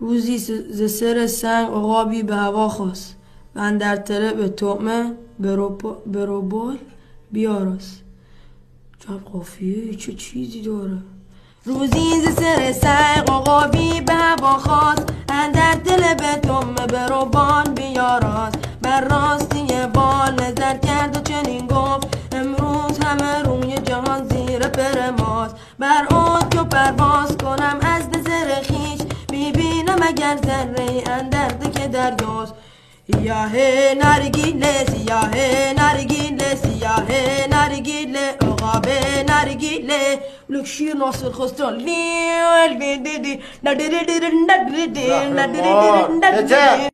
روزی ز سر سنگ عقابی به هوا خواست و اندر تله به طعمه بروبال بیاراست. جب قافیه چه چیزی داره؟ روزی ز سر سنگ عقابی به هوا خواست اندر دل به طعمه بروبال بیاراست. بر راستی بال نظر کرد و چنین گفت امروز همه روی جهان زیر پر ماست. بر اوج که پرواز کنم از نظر خویش میبینم اگر ذره اندر که دریاست. سیاه نرگیله سیاه نرگیله سیاه نرگیله عقاب نرگیله لک شیر ناصر خستان لیل بیدیدی ندیدی ندیدی ندیدی ندیدی